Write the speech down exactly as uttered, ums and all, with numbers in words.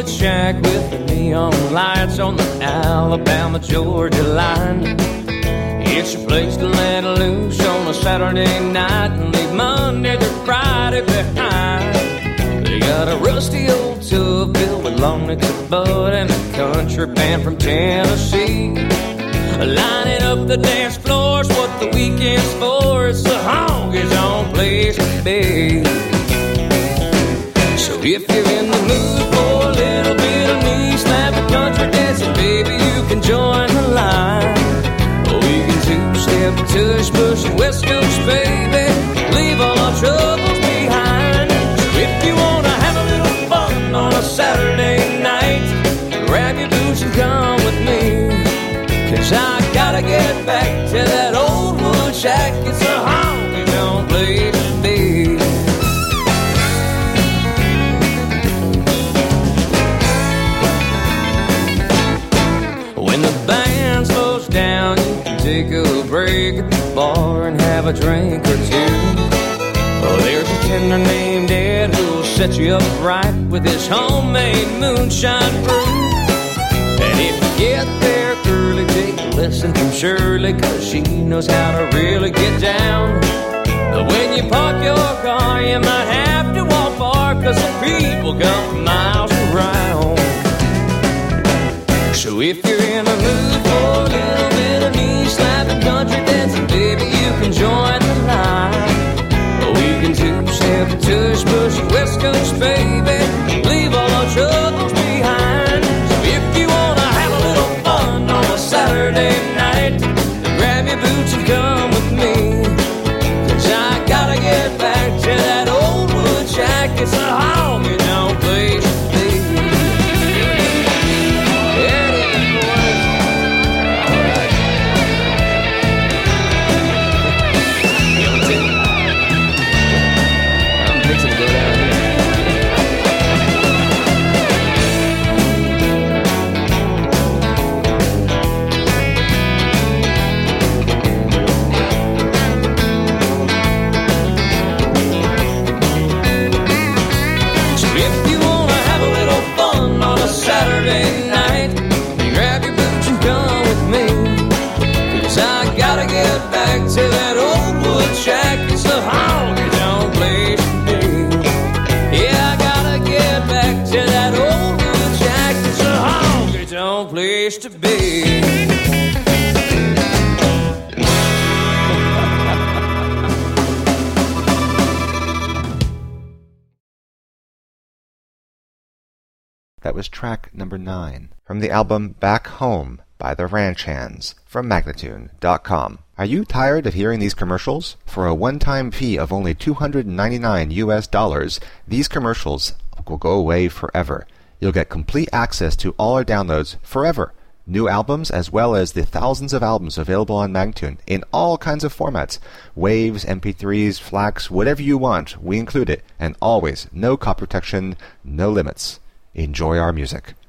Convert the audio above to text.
red shack with the neon lights on the Alabama-Georgia line. It's your place to let loose on a Saturday night and leave Monday through Friday behind. They got a rusty old tub built with long necks of bud and a country band from Tennessee. Lining up the dance floor's what the weekend's for. It's the honky tonk place to be. So if you're in the mood for a little bit of knee slapping country dancing, baby, you can join the line. Or we can two-step, tush, push, and West Coast, baby, leave all our troubles behind. So if you want to have a little fun on a Saturday night, grab your boots and come with me. Cause I gotta get back to that old wood shack. It's a honky-tonk place to be. When the band slows down, you can take a break at the bar and have a drink or two. Oh, there's a tender named Ed who'll set you up right with his homemade moonshine brew. And if you get there early, take a lesson from Shirley, cause she knows how to really get down. But when you park your car, you might have to walk far, cause the people come from miles around. So if you're in the mood for a little bit of knee-slapping country dancing, baby, you can join the line. Or we can two-step, tush, push, West Coast, baby, leave all our troubles behind. So if you wanna have a little fun on a Saturday night, grab your boots and come with me. Cause I gotta get back to that old wood shack. It's a honky-tonk place to be. Saturday night, you grab your boots and come with me. Cause I gotta get back to that old wood shack. It's a honky-tonk place to be. Yeah, I gotta get back to that old wood shack. It's a honky-tonk place to be. That was track number nine from the album Back Home by the Ranch Hands from Magnatune dot com. Are you tired of hearing these commercials? For a one-time fee of only two hundred ninety-nine U S dollars, these commercials will go away forever. You'll get complete access to all our downloads forever. New albums as well as the thousands of albums available on Magnatune in all kinds of formats. Waves, M P threes, FLACs, whatever you want, we include it. And always, no copy protection, no limits. Enjoy our music.